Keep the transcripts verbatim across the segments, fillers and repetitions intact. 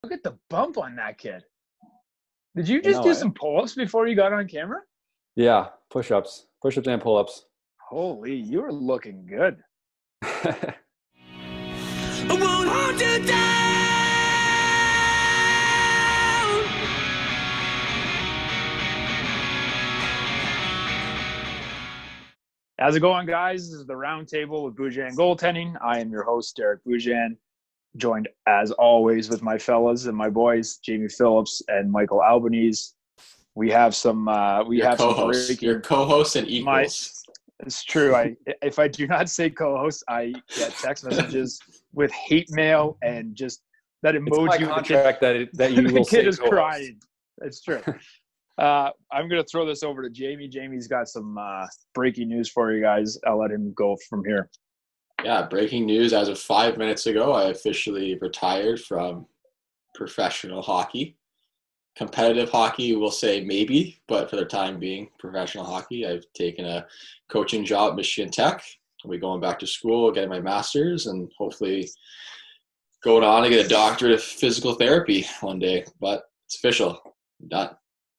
Look at the bump on that kid. Did you I just know, do eh? some pull-ups before you got on camera? Yeah, push-ups, push-ups and pull-ups. Holy, you were looking good. I won't hold you down. How's it going, guys? This is the Roundtable with Boujan Goaltending. I am your host, Derek Boujan, joined as always with my fellas and my boys, Jamie Phillips and Michael Albanese. We have some. Uh, we Your have co-host. some breaking. Your co-host and My, equals. it's true. I if I do not say co-host, I get text messages with hate mail and just that emoji. It's my with the kid- contract that it, that you the will kid say is co-host. crying. It's true. uh, I'm going to throw this over to Jamie. Jamie's got some uh, breaking news for you guys. I'll let him go from here. Yeah, breaking news. As of five minutes ago, I officially retired from professional hockey. Competitive hockey, we'll say maybe, but for the time being, professional hockey. I've taken a coaching job at Michigan Tech. I'll be going back to school, getting my master's, and hopefully going on to get a doctorate of physical therapy one day. But it's official. I'm done.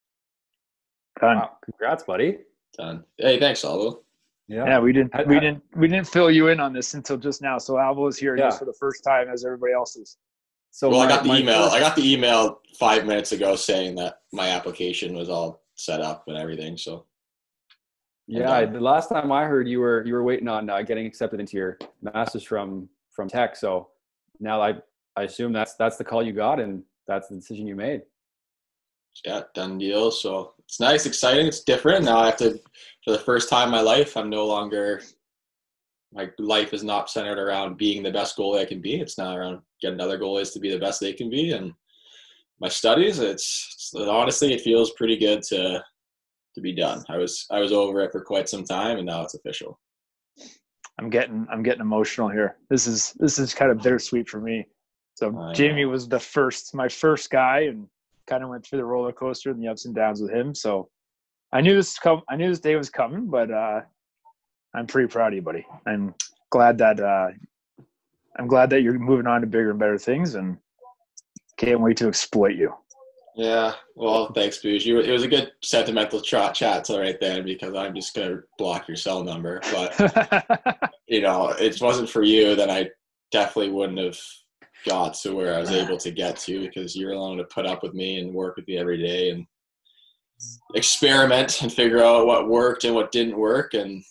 Done. Wow, congrats, buddy. Done. Hey, thanks, Aldo. Yeah. Yeah, we didn't I- we I- didn't we didn't fill you in on this until just now. So Alvo is here Yeah. just for the first time, as everybody else is. So Well, my, I got the my email. first- I got the email five minutes ago saying that my application was all set up and everything. So yeah, the last time I heard you were you were waiting on uh, getting accepted into your master's from from Tech. So now I I assume that's that's the call you got and that's the decision you made. yeah, done deal. So it's nice, exciting. It's different. Now I have to, for the first time in my life, I'm no longer, my life is not centered around being the best goalie I can be. It's now around getting other goalies to be the best they can be. And my studies, it's, it's honestly, it feels pretty good to to be done. I was I was over it for quite some time, and now it's official. I'm getting I'm getting emotional here. This is this is kind of bittersweet for me. So I Jamie know. was the first, my first guy, and kind of went through the roller coaster and the ups and downs with him. So I knew this come I knew this day was coming, but uh, I'm pretty proud of you, buddy. I'm glad that uh, I'm glad that you're moving on to bigger and better things, and can't wait to exploit you. Yeah, well, thanks, Booge. You, it was a good sentimental chat chat till right then, because I'm just gonna block your cell number. But you know, it wasn't for you, then I definitely wouldn't have got to where I was able to get to, because you're willing to put up with me and work with me every day and experiment and figure out what worked and what didn't work. And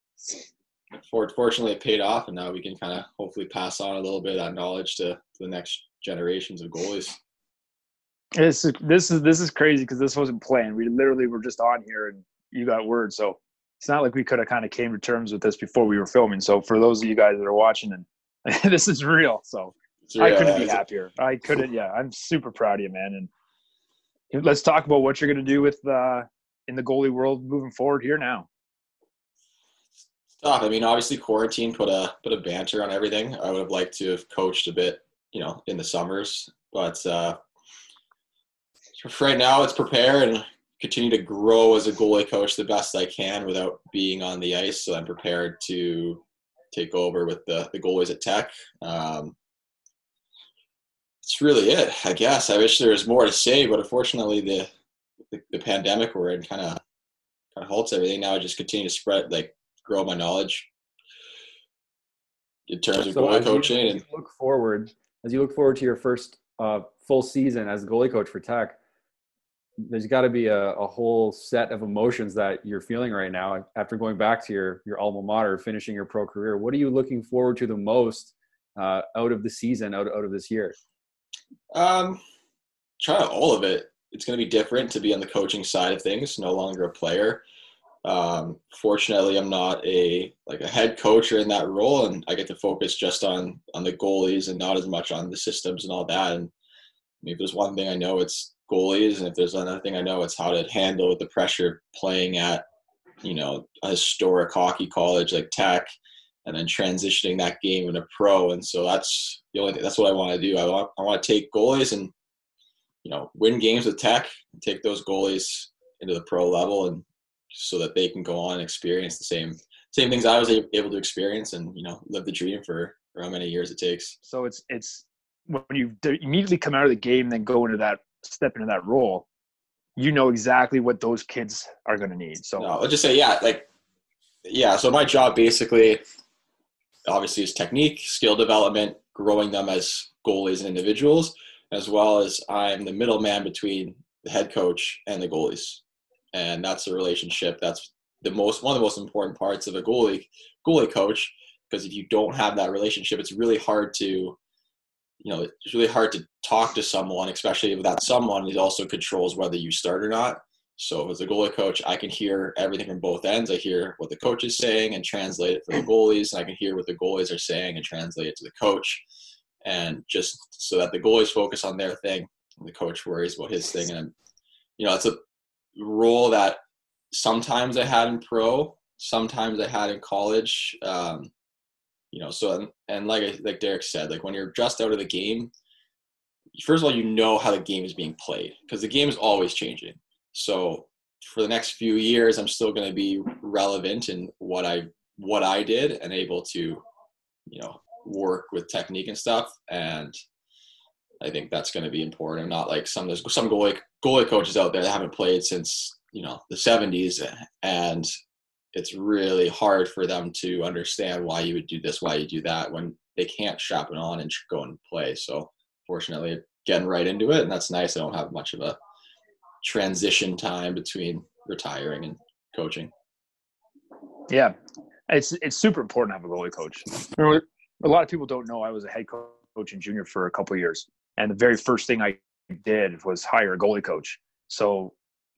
for, fortunately, it paid off, and now we can kind of hopefully pass on a little bit of that knowledge to, to the next generations of goalies. This is this is this is crazy because this wasn't planned. We literally were just on here and you got word. So it's not like we could have kind of came to terms with this before we were filming. So for those of you guys that are watching, and this is real. So So, I yeah, couldn't be it's- happier. I couldn't. Yeah, I'm super proud of you, man. And let's talk about what you're going to do with uh, in the goalie world moving forward here now. tough. I mean, obviously, quarantine put a put a banter on everything. I would have liked to have coached a bit, you know, in the summers, but uh, for right now, it's prepare and continue to grow as a goalie coach the best I can without being on the ice. So I'm prepared to take over with the the goalies at Tech. Um, That's really it, I guess. I wish there was more to say, but unfortunately, the the, the pandemic we're in kind of kind of halts everything. Now I just continue to spread, like, grow my knowledge in terms of So goalie as you, coaching. as And you look forward, as you look forward to your first uh, full season as goalie coach for Tech, there's got to be a, a whole set of emotions that you're feeling right now after going back to your your alma mater, finishing your pro career. What are you looking forward to the most uh, out of the season, out out of this year? um, try all of it. It's going to be different to be on the coaching side of things. No longer a player. Um, fortunately, I'm not a like a head coach or in that role, and I get to focus just on on the goalies and not as much on the systems and all that. And I mean, if there's one thing I know, it's goalies, and if there's another thing I know, it's how to handle the pressure of playing at, you know, a historic hockey college like Tech, and then transitioning that game into pro. And so that's the only thing, that's what I want to do. I want I want to take goalies and, you know, win games with Tech, and take those goalies into the pro level, and so that they can go on and experience the same same things I was able to experience, and, you know, live the dream for, for how many years it takes. So it's it's when you immediately come out of the game, then go into that step into that role, you know exactly what those kids are going to need. So no, I'll just say, yeah, like, yeah. So my job basically, obviously, is technique, skill development, growing them as goalies and individuals, as well as I'm the middleman between the head coach and the goalies. And that's a relationship. That's the most, one of the most important parts of a goalie, goalie coach, because if you don't have that relationship, it's really hard to, you know, it's really hard to talk to someone, especially if that someone is also controls whether you start or not. So as a goalie coach, I can hear everything from both ends. I hear what the coach is saying and translate it for the goalies, and I can hear what the goalies are saying and translate it to the coach. And just so that the goalies focus on their thing and the coach worries about his thing. And, you know, it's a role that sometimes I had in pro, sometimes I had in college. Um, you know, so, and, and like, like Derek said, like when you're just out of the game, first of all, you know how the game is being played because the game is always changing. So for the next few years, I'm still going to be relevant in what I, what I did and able to, you know, work with technique and stuff. And I think that's going to be important. Not like some, there's some goalie, goalie coaches out there that haven't played since, you know, the seventies, and it's really hard for them to understand why you would do this, why you do that when they can't strap it on and go and play. So fortunately, getting right into it, and that's nice. I don't have much of a transition time between retiring and coaching. Yeah, it's it's super important to have a goalie coach. You know, a lot of people don't know I was a head coach in junior for a couple of years, and the very first thing I did was hire a goalie coach. So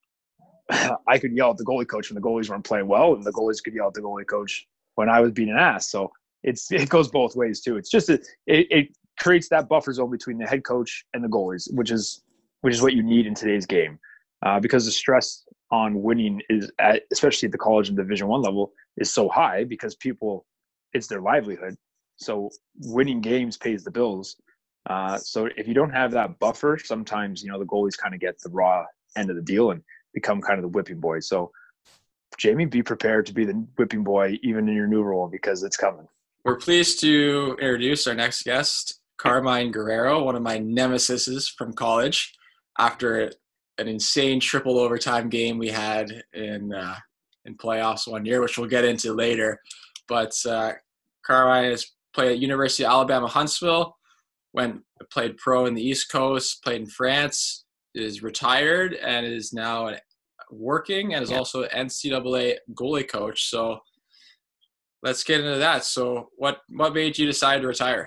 I could yell at the goalie coach when the goalies weren't playing well, and the goalies could yell at the goalie coach when I was being an ass. So it's it goes both ways too. It's just a, it it creates that buffer zone between the head coach and the goalies, which is which is what you need in today's game, uh, because the stress on winning is at, especially at the college and Division One level, is so high because people, it's their livelihood. So winning games pays the bills. Uh, so if you don't have that buffer, sometimes, you know, the goalies kind of get the raw end of the deal and become kind of the whipping boy. So Jamie, be prepared to be the whipping boy even in your new role because it's coming. We're pleased to introduce our next guest, Carmine Guerrero, one of my nemesises from college. After an insane triple overtime game we had in uh, in playoffs one year, which we'll get into later. But uh, Carmine has played at University of Alabama Huntsville, went played pro in the East Coast, played in France, is retired, and is now working and is also an N C double A goalie coach. So let's get into that. So what what made you decide to retire?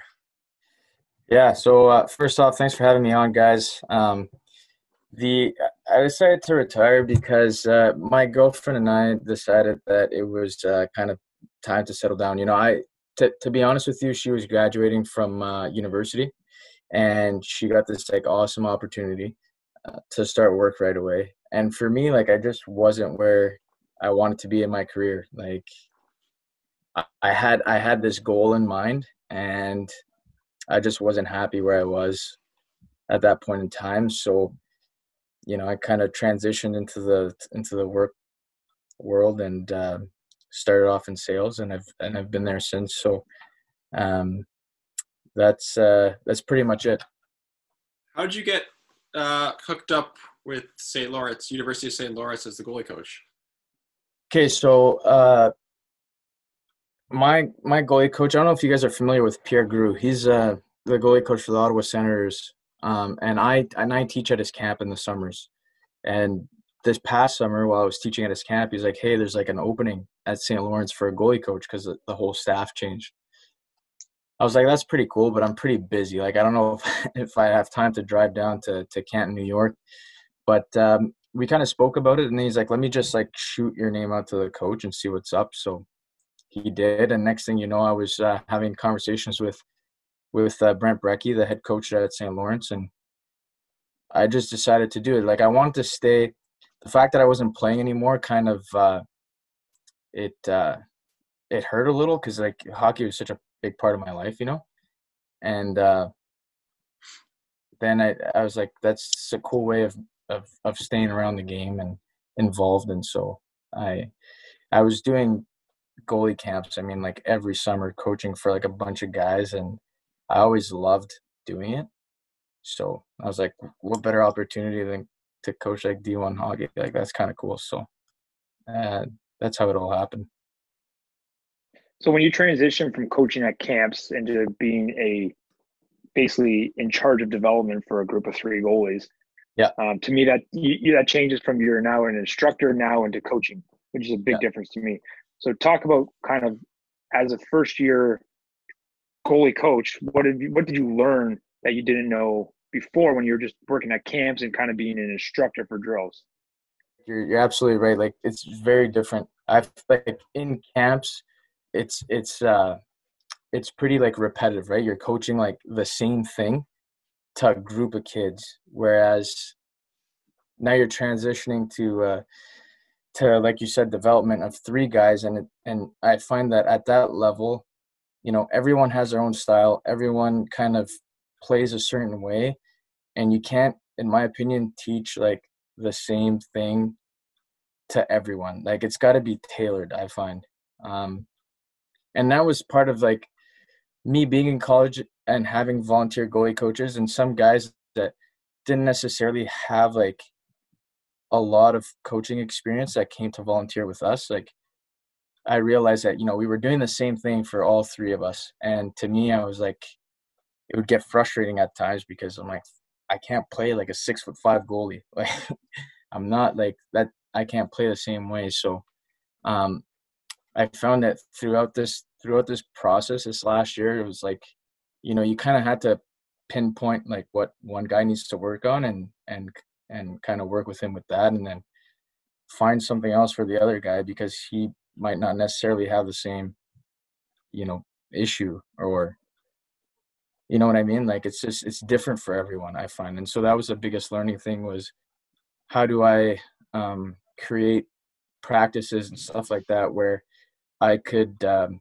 Yeah, so uh, first off, thanks for having me on, guys. Um, the I decided to retire because uh, my girlfriend and I decided that it was uh, kind of time to settle down. You know, I to to be honest with you, she was graduating from uh, university, and she got this like awesome opportunity uh, to start work right away. And for me, like I just wasn't where I wanted to be in my career. Like I, I had I had this goal in mind, and I just wasn't happy where I was at that point in time. So, you know, I kind of transitioned into the into the work world and uh, started off in sales, and I've and I've been there since. So, um, that's uh, that's pretty much it. How did you get uh, hooked up with Saint Lawrence, University of Saint Lawrence, as the goalie coach? Okay, so uh, my my goalie coach. I don't know if you guys are familiar with Pierre Gru. He's uh, the goalie coach for the Ottawa Senators. Um, and I and I teach at his camp in the summers. And this past summer, while I was teaching at his camp, he's like, "Hey, there's like an opening at Saint Lawrence for a goalie coach because the, the whole staff changed." I was like, "That's pretty cool, but I'm pretty busy. Like, I don't know if, if I have time to drive down to to Canton, New York." But um, we kind of spoke about it, and he's like, "Let me just like shoot your name out to the coach and see what's up." So he did, and next thing you know, I was uh, having conversations with. with uh, Brent Brecky, the head coach at Saint Lawrence, and I just decided to do it. Like I wanted to stay. The fact that I wasn't playing anymore kind of uh, it uh, it hurt a little because like hockey was such a big part of my life, you know. And uh, then I I was like, that's a cool way of of of staying around the game and involved. And so I I was doing goalie camps. I mean, like every summer, coaching for like a bunch of guys and I always loved doing it. So I was like, what better opportunity than to coach like D one hockey? Like that's kind of cool. So uh, that's how it all happened. So when you transition from coaching at camps into being a basically in charge of development for a group of three goalies, Yeah. um, to me that you, that changes from you're now an instructor now into coaching, which is a big Yeah. difference to me. So talk about kind of as a first year goalie coach, what did you, what did you learn that you didn't know before when you were just working at camps and kind of being an instructor for drills? You're you're absolutely right. Like it's very different. I've like in camps, it's it's uh it's pretty like repetitive, right? You're coaching like the same thing to a group of kids, whereas now you're transitioning to uh to like you said, development of three guys, and it, and I find that at that level, you know, everyone has their own style. Everyone kind of plays a certain way, and you can't, in my opinion, teach like the same thing to everyone. Like it's got to be tailored, I find. Um, and that was part of like me being in college and having volunteer goalie coaches and some guys that didn't necessarily have like a lot of coaching experience that came to volunteer with us. Like I realized that, you know, we were doing the same thing for all three of us. And to me, I was like, it would get frustrating at times because I'm like, I can't play like a six foot five goalie. Like I'm not like that. I can't play the same way. So um, I found that throughout this, throughout this process this last year, it was like, you know, you kind of had to pinpoint like what one guy needs to work on and, and, and kind of work with him with that. And then find something else for the other guy because he might not necessarily have the same, you know, issue or, you know what I mean? Like it's just, it's different for everyone, I find. And so that was the biggest learning thing was how do I um, create practices and stuff like that where I could um,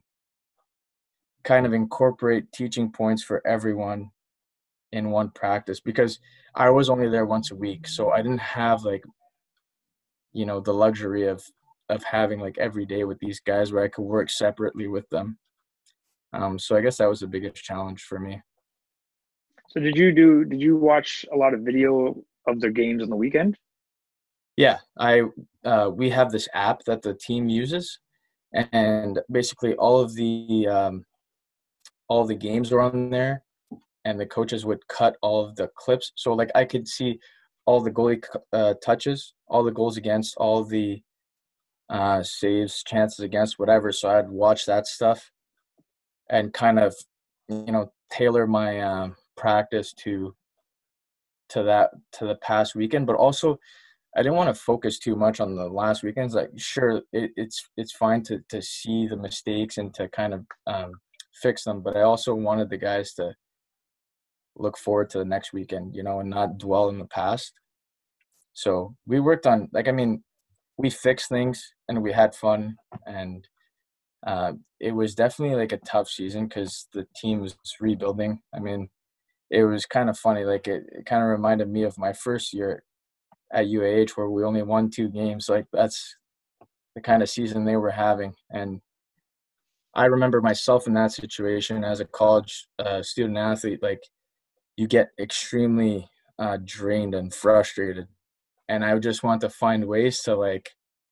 kind of incorporate teaching points for everyone in one practice because I was only there once a week. So I didn't have like, you know, the luxury of, of having like every day with these guys where I could work separately with them. Um, so I guess that was the biggest challenge for me. So did you do, did you watch a lot of video of their games on the weekend? Yeah, I uh, we have this app that the team uses, and basically all of the um, all the games are on there, and the coaches would cut all of the clips. So like I could see all the goalie uh, touches, all the goals against, all the uh, saves, chances against, whatever. So I'd watch that stuff, and kind of you know tailor my um, practice to to that to the past weekend, but also I didn't want to focus too much on the last weekends. Like, sure, it, it's it's fine to to see the mistakes and to kind of um, fix them, but I also wanted the guys to look forward to the next weekend, you know, and not dwell in the past. So we worked on, like, I mean, we fixed things and we had fun, and uh, it was definitely like a tough season because the team was rebuilding. I mean, it was kind of funny. Like, it, it kind of reminded me of my first year at U A H where we only won two games. Like that's the kind of season they were having. And I remember myself in that situation as a college uh, student athlete, like you get extremely uh, drained and frustrated. And I would just want to find ways to like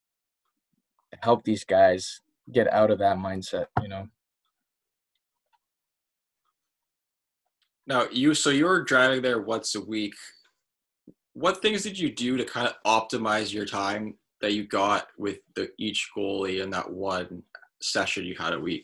help these guys get out of that mindset, you know? Now you, so you were driving there once a week. What things did you do to kind of optimize your time that you got with the each goalie in that one session you had a week?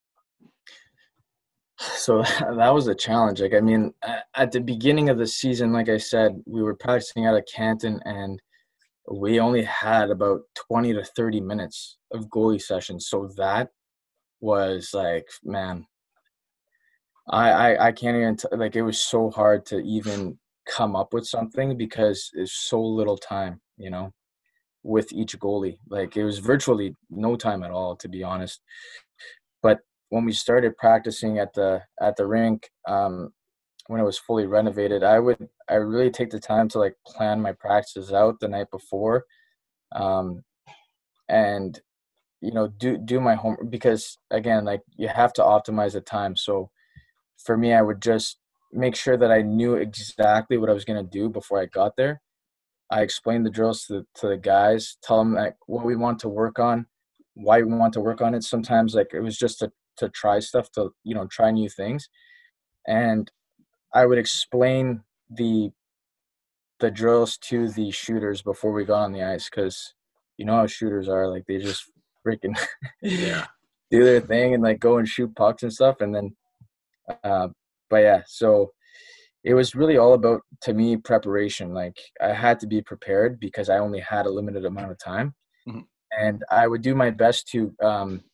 So that was a challenge. Like, I mean, at the beginning of the season, like I said, we were practicing out of Canton and we only had about twenty to thirty minutes of goalie sessions. So that was like, man, I, I, I can't even, t- like, it was so hard to even come up with something because there's so little time, you know, with each goalie. Like it was virtually no time at all, to be honest. But when we started practicing at the at the rink, um, when it was fully renovated, I would I really take the time to like plan my practices out the night before, um, and you know do do my homework because again, like you have to optimize the time. So for me, I would just make sure that I knew exactly what I was going to do before I got there. I explained the drills to, to the guys, tell them like what we want to work on, why we want to work on it. Sometimes like it was just to, to try stuff, to, you know, try new things. And I would explain the the drills to the shooters before we got on the ice, because you know how shooters are, like they just freaking Yeah. do their thing and like go and shoot pucks and stuff. And then, uh, but yeah, so it was really all about, to me, preparation. Like I had to be prepared because I only had a limited amount of time. Mm-hmm. And I would do my best to um,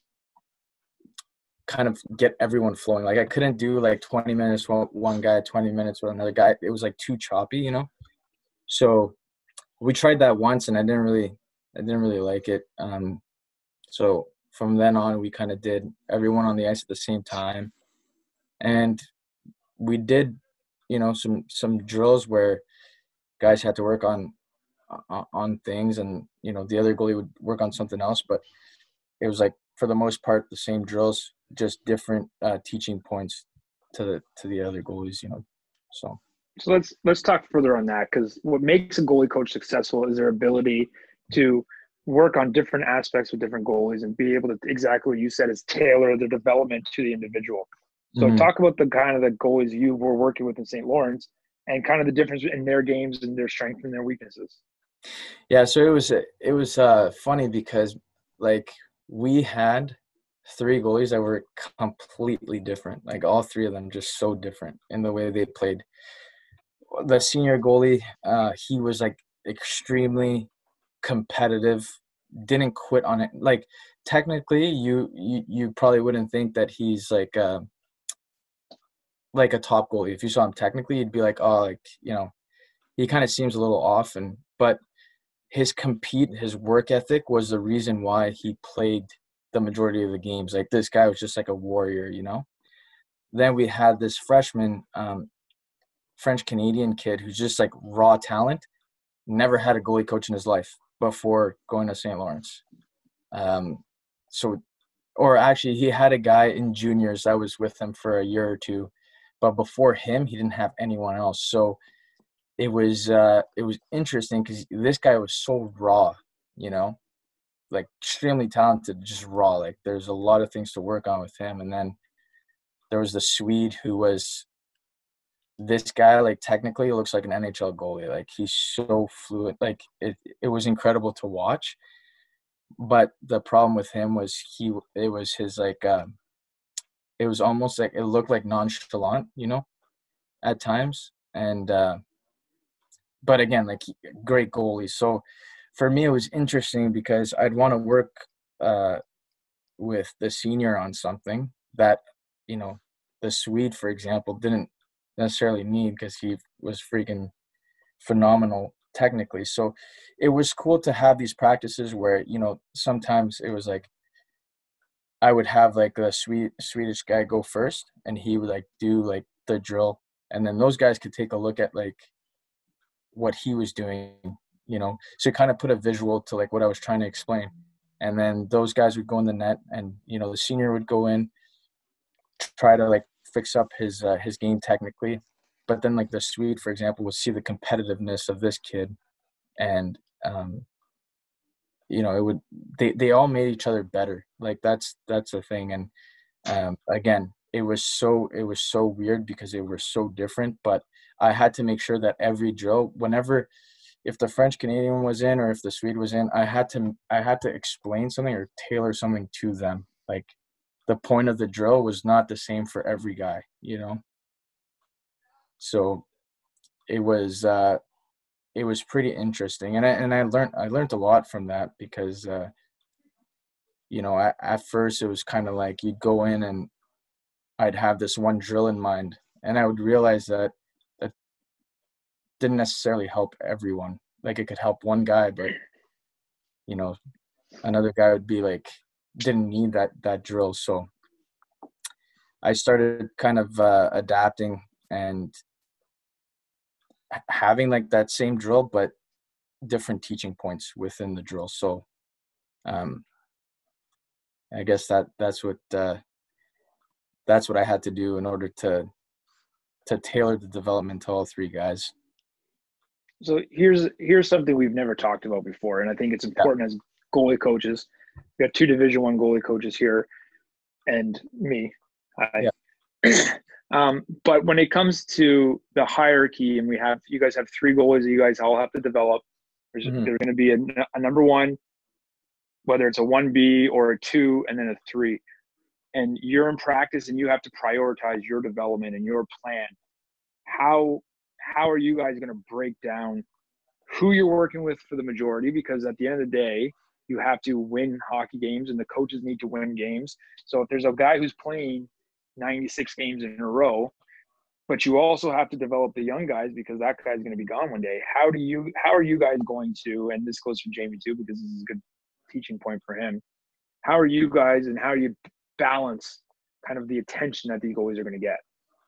kind of get everyone flowing. Like I couldn't do like twenty minutes with one guy, twenty minutes with another guy. It was like too choppy, you know? So we tried that once and I didn't really, I didn't really like it. Um, so from then on, we kind of did everyone on the ice at the same time. And we did, you know, some, some drills where guys had to work on, on, on things, and, you know, the other goalie would work on something else, but it was like, for the most part, the same drills, just different uh, teaching points to the, to the other goalies, you know, so. So let's let's talk further on that, because what makes a goalie coach successful is their ability to work on different aspects with different goalies and be able to, exactly what you said, is tailor the development to the individual. So Mhm. talk about the kind of the goalies you were working with in Saint Lawrence and kind of the difference in their games and their strengths and their weaknesses. Yeah, so it was it was uh, funny because like we had three goalies that were completely different. Like all three of them just so different in the way they played. The senior goalie, uh, he was like extremely competitive, didn't quit on it. Like technically, you you, you probably wouldn't think that he's like uh, like a top goalie. If you saw him technically, you'd be like, oh, like, you know, he kind of seems a little off. And but his compete, his work ethic was the reason why he played the majority of the games. Like this guy was just like a warrior, you know. Then we had this freshman, um, French Canadian kid who's just like raw talent. Never had a goalie coach in his life before going to Saint Lawrence. Um, so, or actually, he had a guy in juniors that was with him for a year or two, but before him, he didn't have anyone else. So it was uh, it was interesting because this guy was so raw, you know, like extremely talented, just raw. Like there's a lot of things to work on with him. And then there was the Swede who was this guy, like technically looks like an N H L goalie. Like he's so fluid. Like it, it was incredible to watch. But the problem with him was he, it was his like, uh, it was almost like, it looked like nonchalant, you know, at times. And, uh, but again, like great goalie. So for me, it was interesting because I'd want to work uh, with the senior on something that, you know, the Swede, for example, didn't necessarily need because he was freaking phenomenal technically. So it was cool to have these practices where, you know, sometimes it was like I would have like a Swede, Swedish guy go first and he would like do like the drill. And then those guys could take a look at like what he was doing, you know, so kind of put a visual to like what I was trying to explain. And then those guys would go in the net and, you know, the senior would go in, try to like fix up his uh, his game technically, but then like the Swede, for example, would see the competitiveness of this kid, and um, you know, it would they they all made each other better. Like that's that's the thing, and um, again, it was so it was so weird because they were so different. But I had to make sure that every drill, whenever, if the French Canadian was in or if the Swede was in, I had to I had to explain something or tailor something to them, like. The point of the drill was not the same for every guy, you know? So it was, uh, it was pretty interesting. And I, and I learned, I learned a lot from that because, uh, you know, at, at first it was kind of like you'd go in and I'd have this one drill in mind and I would realize that that didn't necessarily help everyone. Like it could help one guy, but, you know, another guy would be like, didn't need that that drill. So I started kind of uh, adapting and having like that same drill but different teaching points within the drill. So um I guess that that's what uh that's what I had to do in order to to tailor the development to all three guys. So here's here's something we've never talked about before, and I think it's important as goalie coaches. We got two Division One goalie coaches here, and me. Hi. Yeah. um, but when it comes to the hierarchy, and we have you guys have three goalies that you guys all have to develop. There's, Mhm. there's going to be a, a number one, whether it's a one B or a two, and then a three. And you're in practice, and you have to prioritize your development and your plan. How how are you guys going to break down who you're working with for the majority? Because at the end of the day, you have to win hockey games, and the coaches need to win games. So if there's a guy who's playing ninety-six games in a row, but you also have to develop the young guys because that guy's going to be gone one day. How do you? How are you guys going to? And this goes for Jamie too, because this is a good teaching point for him. How are you guys, and how do you balance kind of the attention that these goalies are going to get?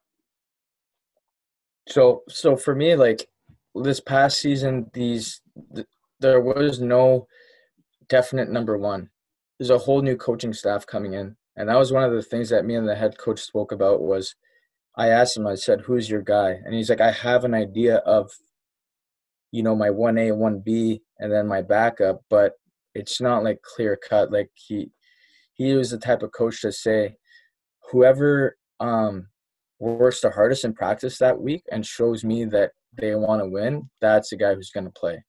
So, so for me, like this past season, these th- there was no definite number one. There's a whole new coaching staff coming in, and that was one of the things that me and the head coach spoke about. Was I asked him, I said, "Who's your guy?" And he's like, "I have an idea of, you know, my one A, one B, and then my backup, but it's not like clear cut." Like he he was the type of coach to say, whoever um works the hardest in practice that week and shows me that they want to win, that's the guy who's going to play.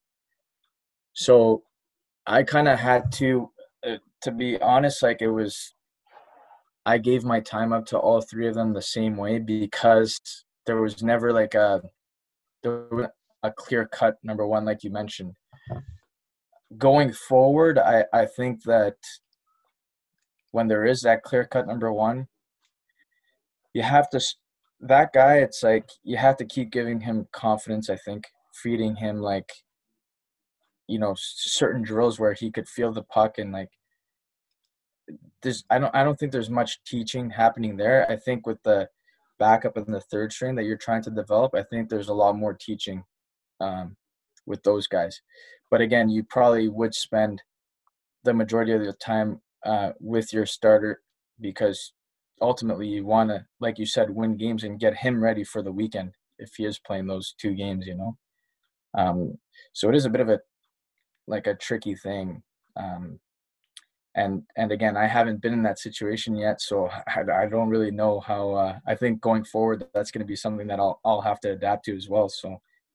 So I kind of had to, uh, to be honest, like it was, I gave my time up to all three of them the same way because there was never like a, there was a clear cut number one, like you mentioned. Going forward, I, I think that when there is that clear cut number one, you have to, that guy, it's like you have to keep giving him confidence, I think, feeding him like, you know, certain drills where he could feel the puck and like there's I don't I don't think there's much teaching happening there. I think with the backup and the third string that you're trying to develop, I think there's a lot more teaching um, with those guys. But again, you probably would spend the majority of the time uh, with your starter because ultimately you want to, like you said, win games and get him ready for the weekend if he is playing those two games, you know. Um, so it is a bit of a like a tricky thing. Um, and and again, I haven't been in that situation yet, so I, I don't really know how. Uh, I think going forward, that's going to be something that I'll I'll have to adapt to as well. So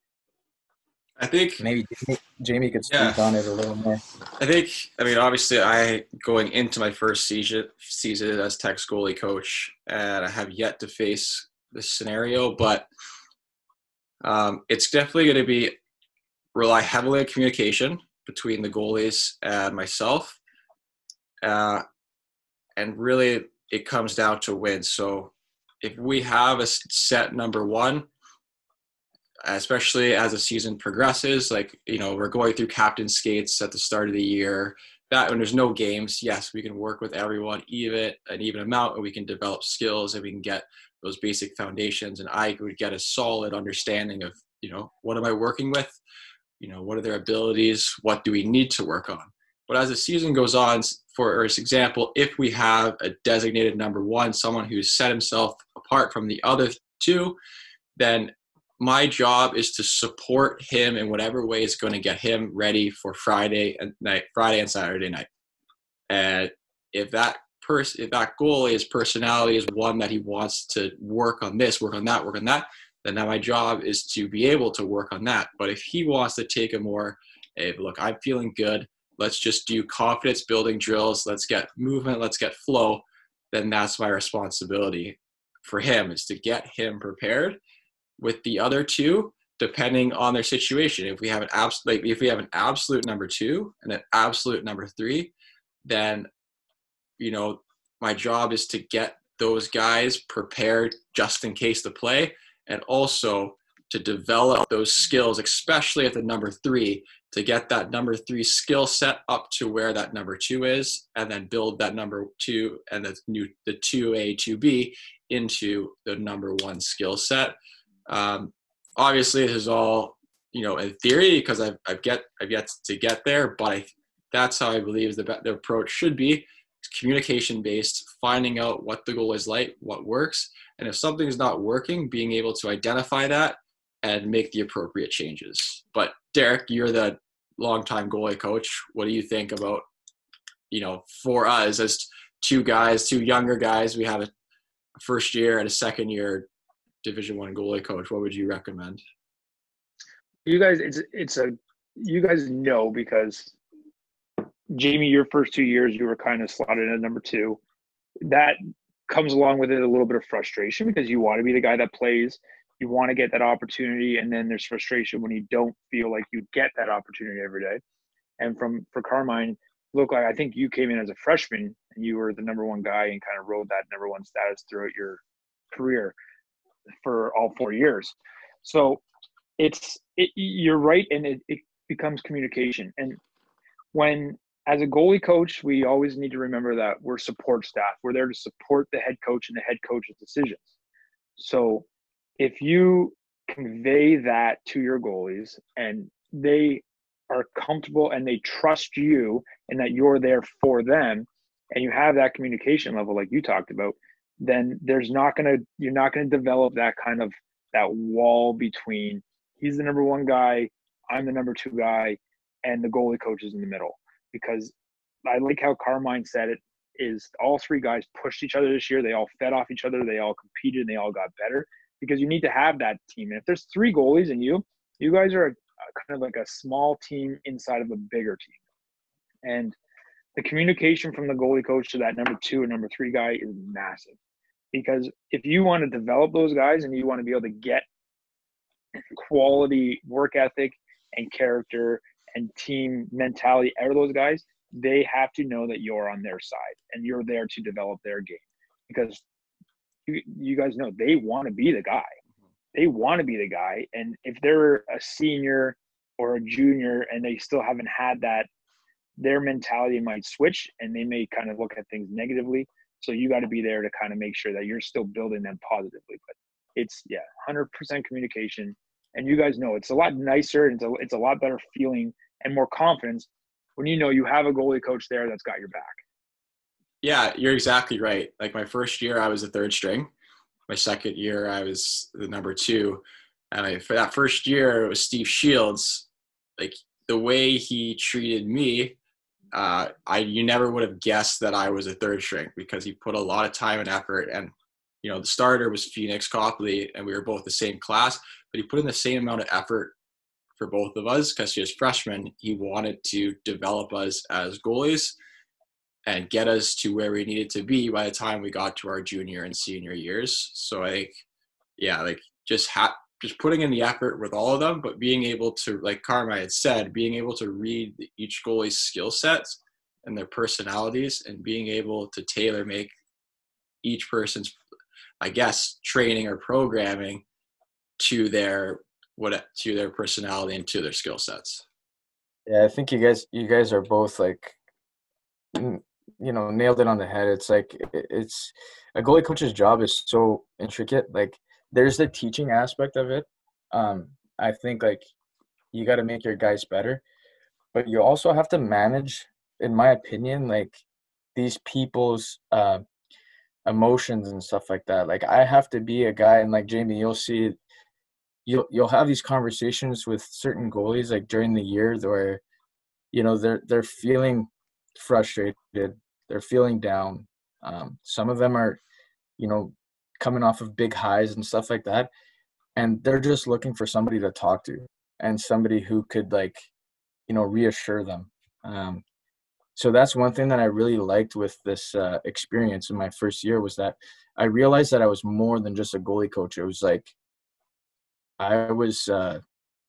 I think maybe Jamie, Jamie could speak Yeah. on it a little more. I think, I mean, obviously, I going into my first season season as Tech's goalie coach, and I have yet to face this scenario, but um, it's definitely going to be rely heavily on communication between the goalies and myself, uh, and really it comes down to wins. So if we have a set number one, especially as the season progresses, like, you know, we're going through captain skates at the start of the year, that when there's no games, yes, we can work with everyone, even an even amount, and we can develop skills and we can get those basic foundations. And I would get a solid understanding of, you know, what am I working with? You know, what are their abilities? What do we need to work on? But as the season goes on, for example, if we have a designated number one, someone who's set himself apart from the other two, then my job is to support him in whatever way is going to get him ready for Friday and night, Friday and Saturday night. And if that person, if that goal is personality is one that he wants to work on this, work on that, work on that, then now my job is to be able to work on that. But if he wants to take a more, hey, look, I'm feeling good, let's just do confidence building drills, let's get movement, let's get flow, then that's my responsibility for him, is to get him prepared. With the other two, depending on their situation, if we have an absolute, like if we have an absolute number two and an absolute number three, then, you know, my job is to get those guys prepared just in case to play, and also to develop those skills, especially at the number three, to get that number three skill set up to where that number two is, and then build that number two and the new the two A, two B into the number one skill set. Um, obviously, this is all, you know, in theory, because I've I've get I've yet to get there, but I, that's how I believe the the approach should be: it's communication based, finding out what the goal is like, what works, And if something is not working, being able to identify that and make the appropriate changes. But Derek, you're the longtime goalie coach. What do you think about, you know, for us as two guys, two younger guys, we have a first year and a second year Division One goalie coach. What would you recommend? You guys, it's it's a you guys know because Jamie, your first two years you were kind of slotted in at number two. That comes along with it a little bit of frustration because you want to be the guy that plays. You want to get that opportunity, and then there's frustration when you don't feel like you get that opportunity every day. And from for Carmine, look, like I think you came in as a freshman and you were the number one guy and kind of rode that number one status throughout your career for all four years. So it's it, you're right, and it, it becomes communication. And when as a goalie coach, we always need to remember that we're support staff. We're there to support the head coach and the head coach's decisions. So if you convey that to your goalies and they are comfortable and they trust you and that you're there for them and you have that communication level like you talked about, then there's not going to, you're not going to develop that kind of, that wall between he's the number one guy, I'm the number two guy, and the goalie coach is in the middle. Because I like how Carmine said it, is all three guys pushed each other this year. They all fed off each other. They all competed and they all got better because you need to have that team. And if there's three goalies and you, you guys are a, a kind of like a small team inside of a bigger team. And the communication from the goalie coach to that number two and number three guy is massive. Because if you want to develop those guys and you want to be able to get quality work ethic and character and team mentality out of those guys, they have to know that you're on their side and you're there to develop their game. Because you, you guys know they want to be the guy. They want to be the guy. And if they're a senior or a junior and they still haven't had that, their mentality might switch and they may kind of look at things negatively. So you got to be there to kind of make sure that you're still building them positively. But it's, yeah, one hundred percent communication. And you guys know it's a lot nicer. It's a, it's a lot better feeling and more confidence when you know you have a goalie coach there that's got your back. Yeah, you're exactly right. Like my first year, I was the third string. My second year, I was the number two. And I, for that first year, it was Steve Shields. Like the way he treated me, uh, I you never would have guessed that I was a third string because he put a lot of time and effort. And you know, the starter was Phoenix Copley, and we were both the same class, but he put in the same amount of effort for both of us because he was freshmen. He wanted to develop us as goalies and get us to where we needed to be by the time we got to our junior and senior years. So I think, yeah, like just ha- just putting in the effort with all of them, but being able to, like Carmine had said, being able to read each goalie's skill sets and their personalities and being able to tailor make each person's, I guess, training or programming to their what to their personality and to their skill sets. Yeah, I think you guys you guys are both like, you know, nailed it on the head. It's like it's a goalie coach's job is so intricate. Like there's the teaching aspect of it. Um, I think like you got to make your guys better, but you also have to manage, in my opinion, like these people's uh, emotions and stuff like that. Like I have to be a guy, and like Jamie, you'll see, you'll you'll have these conversations with certain goalies like during the year where, you know, they're they're feeling frustrated, they're feeling down. Um, some of them are, you know, coming off of big highs and stuff like that, and they're just looking for somebody to talk to and somebody who could like, you know, reassure them. Um, so that's one thing that I really liked with this uh, experience in my first year was that I realized that I was more than just a goalie coach. It was like I was uh,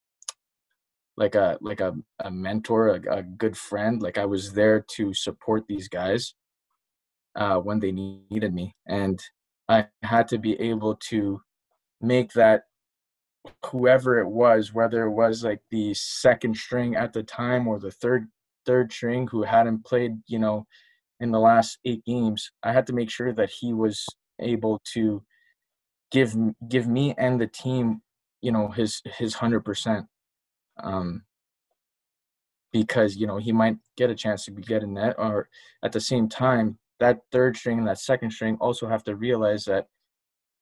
like a like a, a mentor, a, a good friend. Like I was there to support these guys uh, when they needed me, and I had to be able to make that whoever it was, whether it was like the second string at the time or the third third string who hadn't played, you know, in the last eight games, I had to make sure that he was able to give give me and the team, you know, his his hundred percent. Um, because, you know, he might get a chance to get in net, or at the same time, that third string and that second string also have to realize that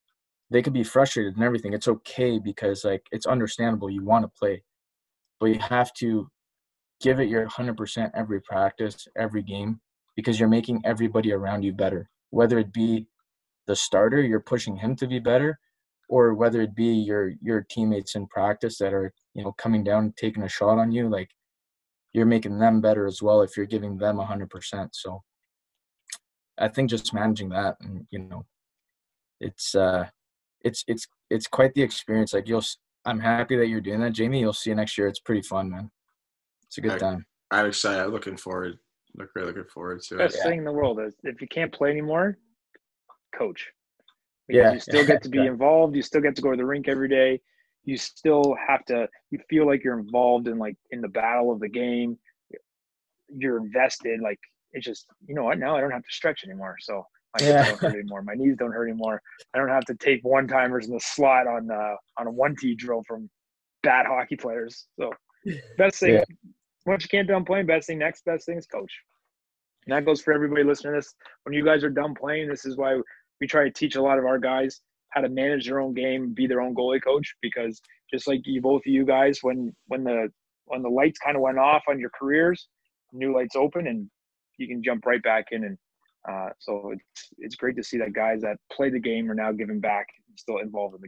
they could be frustrated and everything. It's okay because like it's understandable you want to play, but you have to give it your one hundred percent every practice, every game, because you're making everybody around you better. Whether it be the starter, you're pushing him to be better, or whether it be your your teammates in practice that are, you know, coming down, taking a shot on you, like you're making them better as well if you're giving them one hundred percent. So I think just managing that, and you know, it's uh it's it's it's quite the experience. Like you'll I'm happy that you're doing that, Jamie. You'll see next year. It's pretty fun, man. It's a good I, time. I'm excited. I'm looking forward. Look really looking forward to it. Best Yeah. thing in the world is if you can't play anymore, coach. Because Yeah. you still get to be Yeah. involved. You still get to go to the rink every day. You still have to. You feel like you're involved in like in the battle of the game. You're invested. Like it's just, you know what? Now I don't have to stretch anymore. So my hips Yeah. don't hurt anymore. My knees don't hurt anymore. I don't have to take one timers in the slot on uh, on a one T drill from bad hockey players. So best thing. Yeah. Once you can't done playing, best thing, next best thing is coach. And that goes for everybody listening to this. When you guys are done playing, this is why we try to teach a lot of our guys how to manage their own game, be their own goalie coach, because just like you, both of you guys, when when the when the lights kind of went off on your careers, new lights open and you can jump right back in. And uh, so it's it's great to see that guys that play the game are now giving back and still involved in the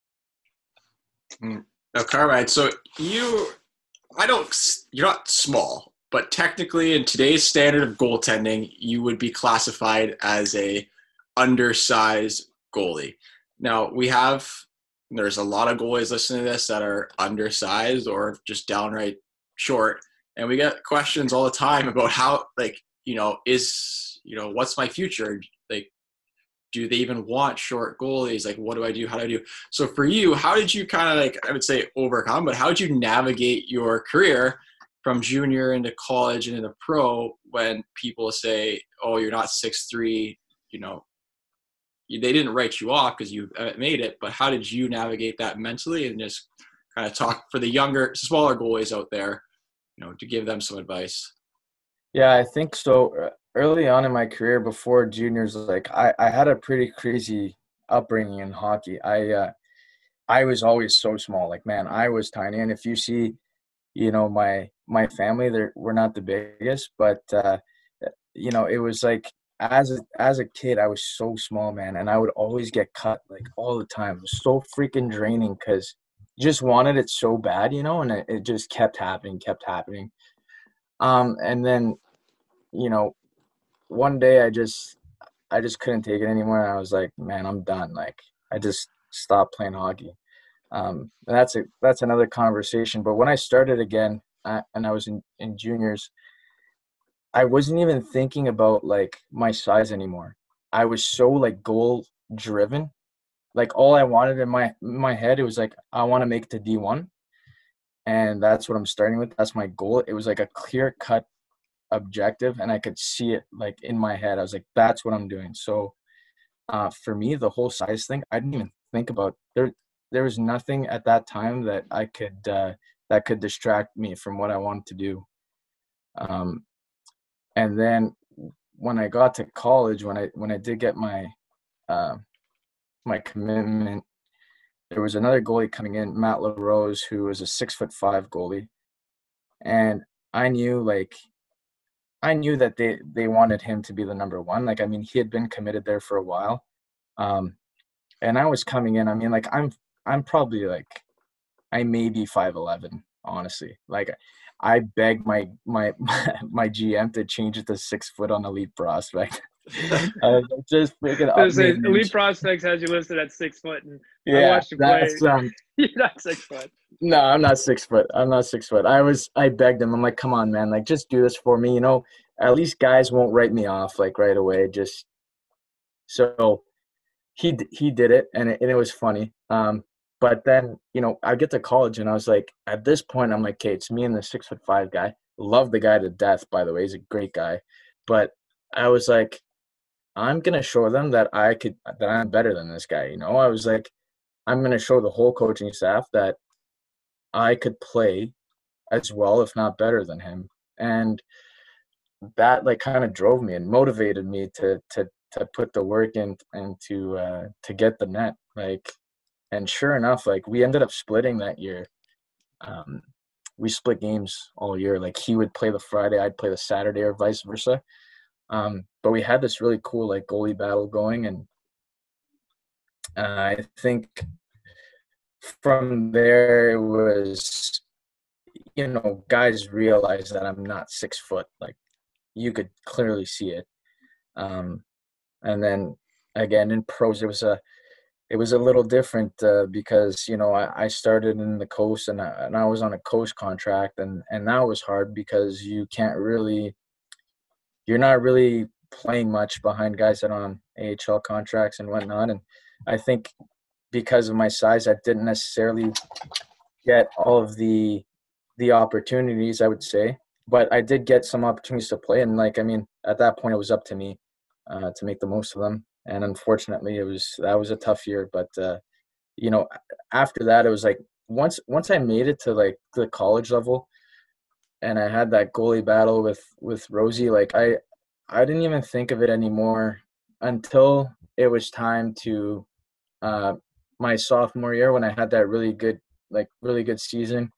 game. Now, Carmine, so you, I don't, you're not small, but technically in today's standard of goaltending, you would be classified as a undersized goalie. Now, we have, there's a lot of goalies listening to this that are undersized or just downright short. And we get questions all the time about how, like, you know, is, you know, what's my future? Like, do they even want short goalies? Like, what do I do? How do I do? So for you, how did you kind of like, I would say overcome, but how did you navigate your career from junior into college and into pro when people say, oh, you're not six three, you know, they didn't write you off because you made it, but how did you navigate that mentally and just kind of talk for the younger, smaller goalies out there, you know, to give them some advice? Yeah, I think so. Early on in my career, before juniors, like I, I had a pretty crazy upbringing in hockey. I, uh, I was always so small. Like, man, I was tiny. And if you see, you know, my my family, they're we're not the biggest, but uh, you know, it was like as a, as a kid, I was so small, man, and I would always get cut like all the time. It was so freaking draining because you just wanted it so bad, you know, and it, it just kept happening, kept happening. Um, and then, you know, one day I just I just couldn't take it anymore. And I was like, man, I'm done. Like I just stopped playing hockey. Um, and that's a that's another conversation. But when I started again, uh, and I was in, in juniors, I wasn't even thinking about like my size anymore. I was so like goal driven. Like all I wanted in my in my head, it was like I want to make it to D one, and that's what I'm starting with. That's my goal. It was like a clear cut objective, and I could see it like in my head. I was like, that's what I'm doing. So uh, for me, the whole size thing, I didn't even think about. There there was nothing at that time that I could uh, that could distract me from what I wanted to do. Um, and then when I got to college, when I when I did get my uh, my commitment, there was another goalie coming in, Matt LaRose, who was a six foot five goalie, and I knew like I knew that they they wanted him to be the number one. Like, I mean, he had been committed there for a while, um, and I was coming in. I mean, like I'm I'm probably like I may be five eleven, honestly. Like I begged my my my G M to change it to six foot on Elite Prospect. I was like, just freaking up. There's a, Elite Prospects has you listed at six foot, and I Yeah, watched you play. that's um. You're not six foot. No, I'm not six foot. I'm not six foot. I was. I begged him. I'm like, come on, man. Like, just do this for me. You know, at least guys won't write me off like right away. Just so he he did it, and it, and it was funny. Um, but then you know, I get to college, and I was like, at this point, I'm like, okay, it's me and the six foot five guy. Love the guy to death, by the way. He's a great guy, but I was like, I'm gonna show them that I could that I'm better than this guy. You know, I was like, I'm gonna show the whole coaching staff that I could play as well, if not better than him. And that like kind of drove me and motivated me to to to put the work in and to uh, to get the net. Like, and sure enough, like we ended up splitting that year. Um, we split games all year. Like he would play the Friday, I'd play the Saturday, or vice versa. Um, but we had this really cool like goalie battle going, and uh, I think from there it was, you know, guys realized that I'm not six foot. Like you could clearly see it. Um, and then again in pros, it was a it was a little different uh, because, you know, I, I started in the coast and I, and I was on a coast contract, and, and that was hard because you can't really, you're not really playing much behind guys that are on A H L contracts and whatnot. And I think because of my size, I didn't necessarily get all of the the opportunities, I would say, but I did get some opportunities to play. And like, I mean, at that point, it was up to me uh, to make the most of them. And unfortunately, it was that was a tough year. But uh, you know, after that, it was like once once I made it to like the college level, and I had that goalie battle with with Rosie. Like I I didn't even think of it anymore until it was time to uh, my sophomore year when I had that really good like really good season.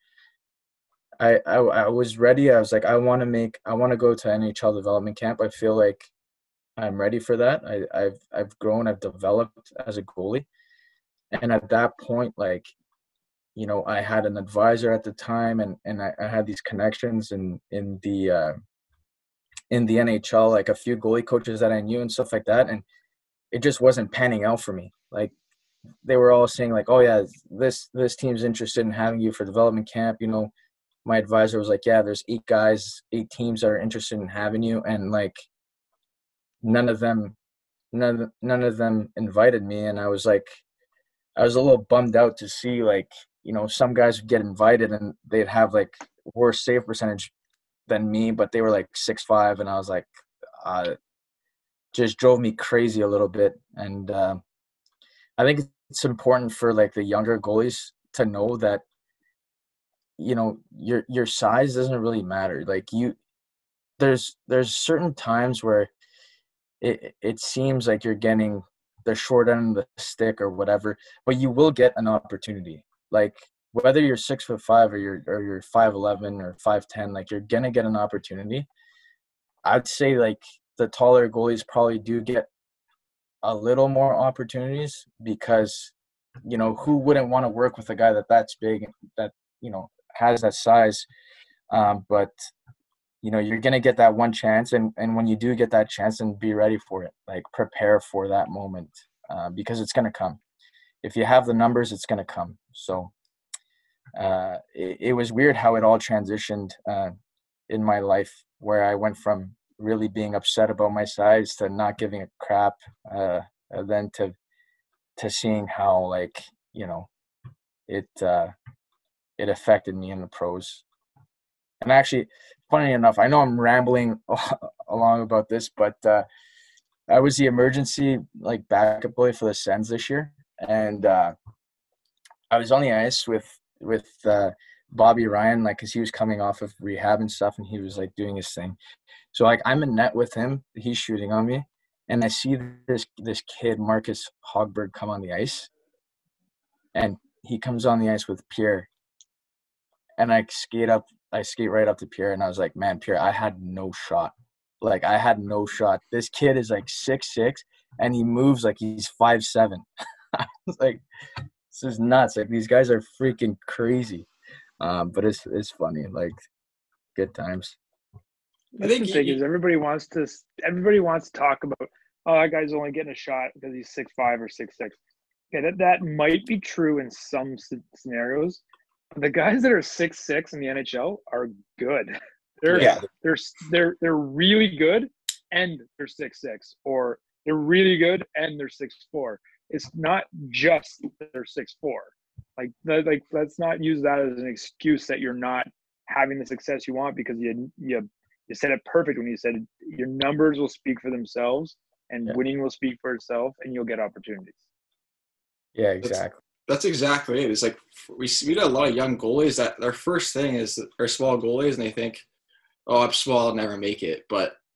I, I I was ready. I was like, I want to make I want to go to N H L development camp. I feel like I'm ready for that. I, I've I've grown, I've developed as a goalie. And at that point, like, you know, I had an advisor at the time, and, and I, I had these connections in in the uh, in the N H L, like a few goalie coaches that I knew and stuff like that. And it just wasn't panning out for me. Like they were all saying like, oh yeah, this this team's interested in having you for development camp. You know, my advisor was like, yeah, there's eight guys, eight teams that are interested in having you, and like none of them none none of them invited me. And I was like I was a little bummed out to see like, you know, some guys would get invited and they'd have like worse save percentage than me, but they were like six five, and I was like uh just drove me crazy a little bit. And uh, I think it's important for like the younger goalies to know that, you know, your your size doesn't really matter. Like you there's there's certain times where it it seems like you're getting the short end of the stick or whatever, but you will get an opportunity. Like whether you're six foot five or you're or you're five eleven or five ten, like you're gonna get an opportunity. I'd say like the taller goalies probably do get a little more opportunities because, you know, who wouldn't want to work with a guy that that's big, that, you know, has that size. Um, but you know, you're going to get that one chance. And, and when you do get that chance, then be ready for it. Like prepare for that moment uh, because it's going to come. If you have the numbers, it's going to come. So uh, it, it was weird how it all transitioned uh, in my life, where I went from really being upset about my size to not giving a crap, uh, and then to to seeing how, like, you know, it uh, it affected me in the pros. And actually, funny enough, I know I'm rambling along about this, but uh, I was the emergency like backup goalie for the Sens this year, and uh, I was on the ice with with uh, Bobby Ryan, like, because he was coming off of rehab and stuff, and he was like doing his thing. So like I'm in net with him, he's shooting on me, and I see this this kid Marcus Hogberg come on the ice, and he comes on the ice with Pierre, and I skate up. I skate right up to Pierre, and I was like, man, Pierre, I had no shot. Like, I had no shot. This kid is like six six, and he moves like he's five seven. I was like, this is nuts. Like, these guys are freaking crazy. Um, but it's it's funny. Like, good times. I think the thing is everybody wants to everybody wants to talk about, oh, that guy's only getting a shot because he's six five or six six. Okay, that, that might be true in some scenarios. The guys that are six six in the N H L are good. They're yeah. they're they're they're really good, and they're six six, or they're really good and they're six four. It's not just they're six four. Like like let's not use that as an excuse that you're not having the success you want, because you you you said it perfect when you said your numbers will speak for themselves, and yeah. winning will speak for itself, and you'll get opportunities. Yeah, exactly. That's exactly it. It's like we we got a lot of young goalies that their first thing is are small goalies, and they think, "Oh, I'm small, I'll never make it." But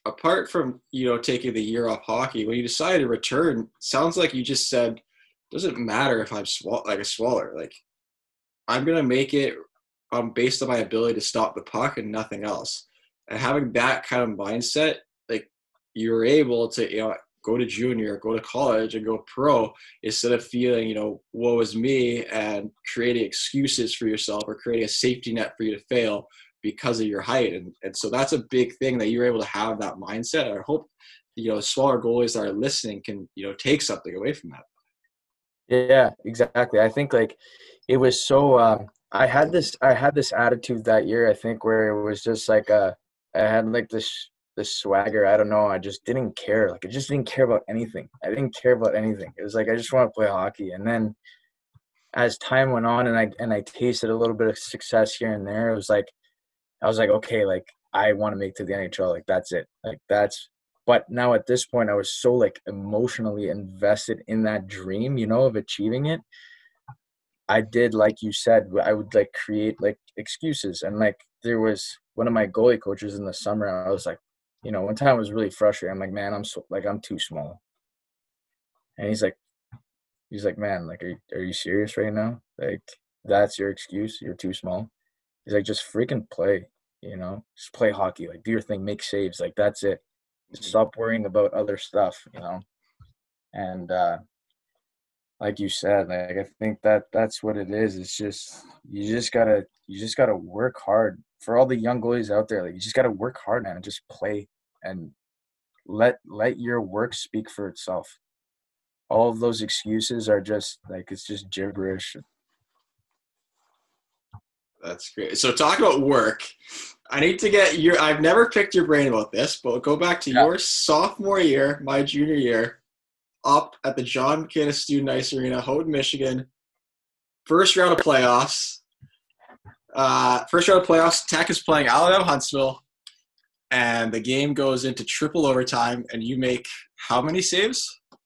apart from, you know, taking the year off hockey, when you decided to return, sounds like you just said, doesn't matter if I'm swall- like a swaller. Like, I'm going to make it um, based on my ability to stop the puck and nothing else. And having that kind of mindset, like, you're able to, you know, go to junior, go to college, and go pro instead of feeling, you know, woe is me and creating excuses for yourself or creating a safety net for you to fail because of your height. And, and so that's a big thing that you're able to have that mindset. I hope, you know, smaller goalies that are listening can, you know, take something away from that. Yeah, exactly. I think like it was so um I had this I had this attitude that year, I think, where it was just like uh I had like this this swagger. I don't know. I just didn't care. Like I just didn't care about anything. I didn't care about anything. It was like I just want to play hockey. And then as time went on and I and I tasted a little bit of success here and there, it was like I was like, okay, like I want to make it to the N H L. Like that's it. Like that's but now at this point I was so like emotionally invested in that dream, you know, of achieving it. I did, like you said, I would like create like excuses. And like there was one of my goalie coaches in the summer, I was like, you know, one time I was really frustrated. I'm like, man, I'm so like I'm too small. And he's like, he's like, man, like, are you, are you serious right now? Like, that's your excuse? You're too small? He's like, just freaking play, you know, just play hockey, like do your thing, make saves, like that's it. Stop worrying about other stuff, you know. And uh, like you said, like I think that that's what it is. It's just you just gotta you just gotta work hard. For all the young goalies out there, like you just gotta work hard, man, and just play and let let your work speak for itself. All of those excuses are just like it's just gibberish. That's great. So talk about work. I need to get your, I've never picked your brain about this, but we'll go back to Yeah. your sophomore year, my junior year, up at the John McKinnis Student Ice Arena, Houghton, Michigan. First round of playoffs. Uh, first round of playoffs, Tech is playing Alabama Huntsville, and the game goes into triple overtime, and you make how many saves?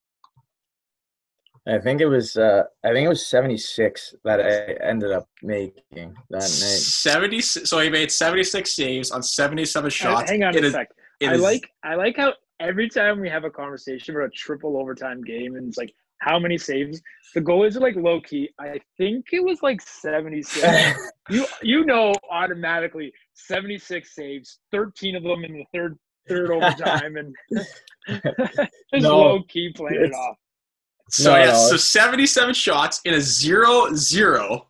I think it was uh, I think it was seventy-six that I ended up making that night. seventy. So he made seventy-six saves on seventy-seven shots. Hang on It a is- sec. it I is- like I like how every time we have a conversation about a triple overtime game and it's like how many saves, the goalies are like low key. I think it was like seventy-six. you you know automatically seventy-six saves, thirteen of them in the third third overtime, and just No, low key playing it it's- off. So No, yes, no. so seventy-seven shots in a zero zero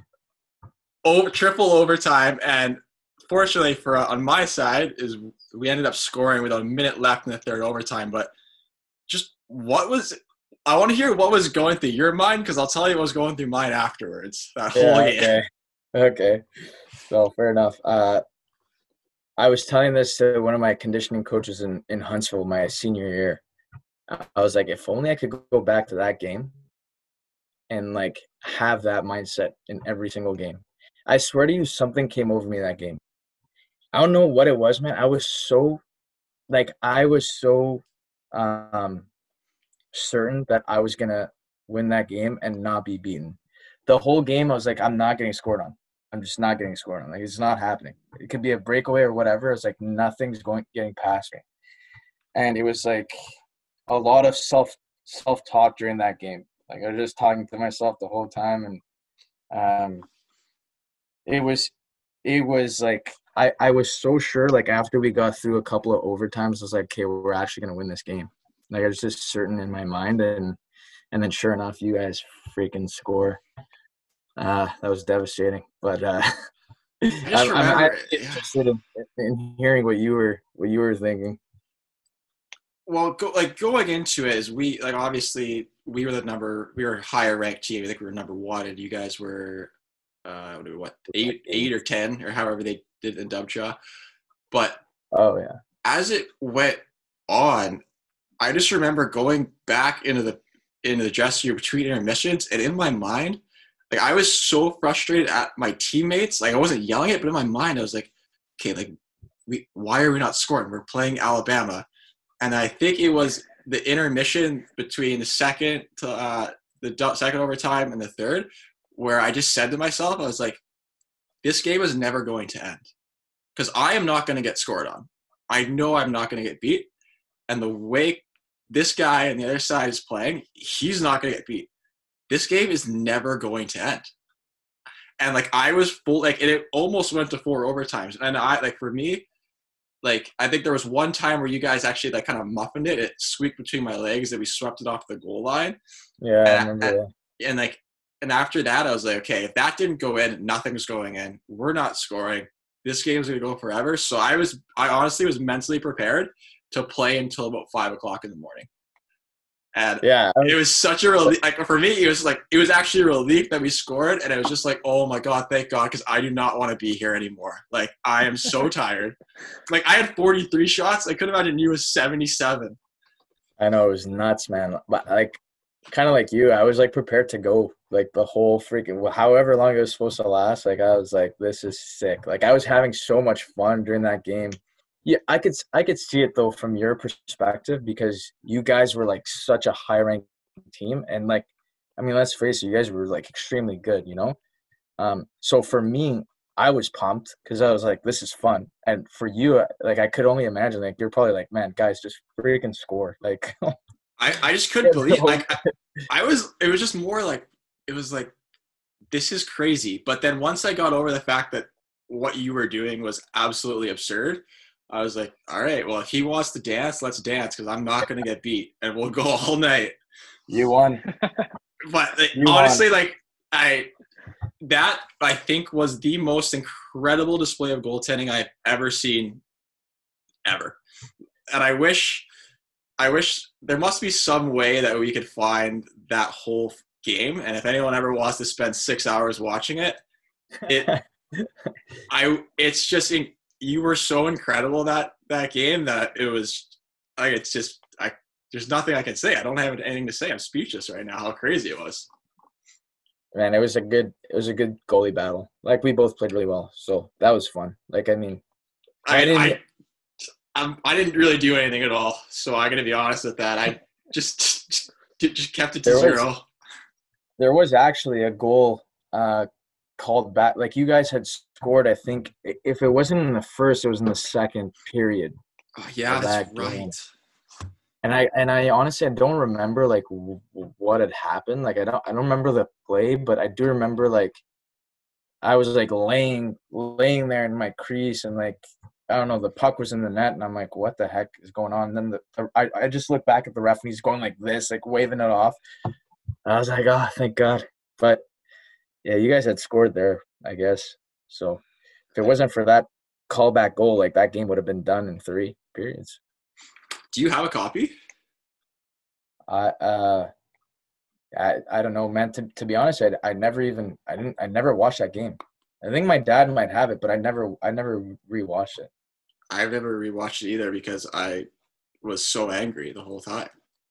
over triple overtime, and fortunately for uh, on my side is we ended up scoring with a minute left in the third overtime. But just what was I want to hear what was going through your mind, because I'll tell you what was going through mine afterwards. That whole Yeah, game. okay. Okay. So fair enough. Uh, I was telling this to one of my conditioning coaches in, in Huntsville my senior year. I was like, if only I could go back to that game and like have that mindset in every single game. I swear to you, something came over me that game. I don't know what it was, man. I was so like I was so um certain that I was gonna win that game and not be beaten. The whole game I was like, I'm not getting scored on. I'm just not getting scored on. Like it's not happening. It could be a breakaway or whatever. It's like nothing's going getting past me. And it was like a lot of self self talk during that game. Like I was just talking to myself the whole time, and um, it was it was like I I was so sure. Like after we got through a couple of overtimes, I was like, okay, we're actually gonna win this game. Like I was just certain in my mind, and and then sure enough, you guys freaking score. Uh, that was devastating. But uh, Just I'm, I'm remember, actually interested in, in hearing what you were what you were thinking. Well, go, like going into it is we like obviously we were the number we were a higher ranked team. I think we were number one, and you guys were uh what eight eight or ten or however they did in Dubcha. But Oh yeah. as it went on, I just remember going back into the into the dressing room between intermissions, and in my mind, like I was so frustrated at my teammates. Like I wasn't yelling it, but in my mind, I was like, okay, like we why are we not scoring? We're playing Alabama. And I think it was the intermission between the second to uh, the du- second overtime and the third, where I just said to myself, I was like, "This game is never going to end, because I am not going to get scored on. I know I'm not going to get beat. And the way this guy on the other side is playing, he's not going to get beat. This game is never going to end. And like I was full, like it almost went to four overtimes. And I like for me, like I think there was one time where you guys actually like kind of muffined it. It squeaked between my legs that we swept it off the goal line. Yeah, and, I remember and, that. and like and after that, I was like, okay, if that didn't go in, nothing's going in. We're not scoring. This game's gonna go forever. So I was, I honestly was mentally prepared to play until about five o'clock in the morning. And Yeah, it was such a relief. Like for me, it was like it was actually a relief that we scored, and it was just like, oh my god, thank God, because I do not want to be here anymore. Like I am so tired. Like I had forty-three shots. I could imagine you was seventy-seven. I know, it was nuts, man. But like, kind of like you, I was like prepared to go like the whole freaking however long it was supposed to last. Like I was like, this is sick. Like I was having so much fun during that game. Yeah, I could I could see it though from your perspective because you guys were like such a high ranked team, and like, I mean, let's face it, you guys were like extremely good, you know. Um, so for me, I was pumped because I was like, this is fun, and for you, like, I could only imagine like you're probably like, man, guys, just freaking score, like. I, I just couldn't believe like I, I was it was just more like it was like this is crazy. But then once I got over the fact that what you were doing was absolutely absurd, I was like, all right, well, if he wants to dance, let's dance because I'm not going to get beat and we'll go all night. You won. But like, You honestly, won. like I that I think was the most incredible display of goaltending I've ever seen ever. And I wish I wish there must be some way that we could find that whole game. And if anyone ever wants to spend six hours watching it, it, I, it's just, in, you were so incredible that, that game that it was like, it's just, I, there's nothing I can say. I don't have anything to say. I'm speechless right now. How crazy it was. Man, it was a good, it was a good goalie battle. Like we both played really well. So that was fun. Like, I mean, I, I didn't, I, I'm, I didn't really do anything at all, so I got to be honest with that. I just just kept it to There was- zero. there was actually a goal uh, called back. Like you guys had scored, I think i- if it wasn't in the first, it was in the second period. Oh, yeah, for that's that game. right. And I and I honestly I don't remember like w- w- what had happened. Like I don't I don't remember the play, but I do remember like I was like laying laying there in my crease and like I don't know, the puck was in the net and I'm like, what the heck is going on? And then the, the I, I just look back at the ref and he's going like this, like waving it off. And I was like, oh, thank God. But yeah, you guys had scored there, I guess. So if it wasn't for that callback goal, like that game would have been done in three periods. Do you have a copy? I uh I I don't know, man. To to be honest, I I never even I didn't I never watched that game. I think my dad might have it, but I never I never rewatched it. I've never rewatched it either because I was so angry the whole time.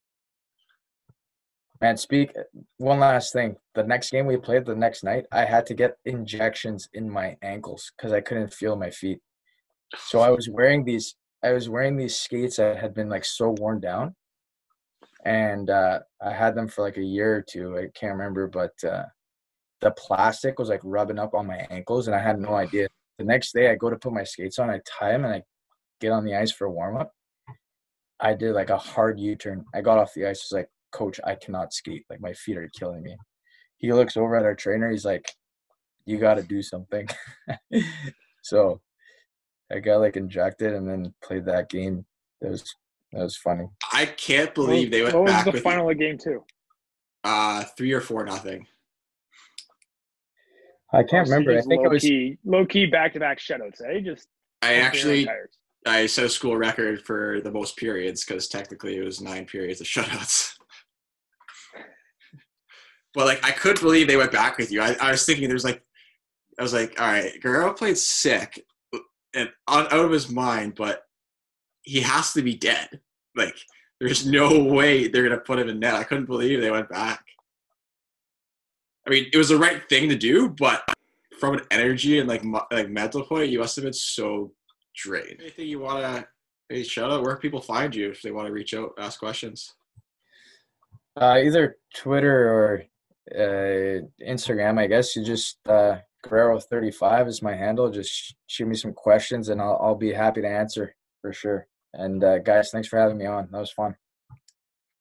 Man, speak one last thing. The next game we played the next night, I had to get injections in my ankles because I couldn't feel my feet. So I was wearing these I was wearing these skates that had been like so worn down. And uh, I had them for like a year or two. I can't remember, but uh, the plastic was like rubbing up on my ankles and I had no idea. The next day I go to put my skates on, I tie them and I get on the ice for a warm up. I did like a hard U-turn. I got off the ice, was like, coach, I cannot skate. Like my feet are killing me. He looks over at our trainer. He's like, you got to do something. So I got like injected and then played that game. It was, that was funny. I can't believe they went what was back the with final of game two? uh three or four nothing. I can't remember. I Just think low it was key, low key back to back shutouts. Eh? Just I actually tires. I set a school record for the most periods because technically it was nine periods of shutouts. But like I couldn't believe they went back with you. I, I was thinking there's like I was like, all right, Guerrero played sick and out of his mind, but he has to be dead. Like there's no way they're gonna put him in net. I couldn't believe they went back. I mean, it was the right thing to do, but from an energy and like like mental point, you must have been so drained. Anything you wanna hey, shout out where people find you if they want to reach out, ask questions. uh, either Twitter or uh, Instagram, I guess. You just uh, Guerrero thirty-five is my handle. Just sh- shoot me some questions and I'll I'll be happy to answer for sure. And uh, guys, thanks for having me on. That was fun.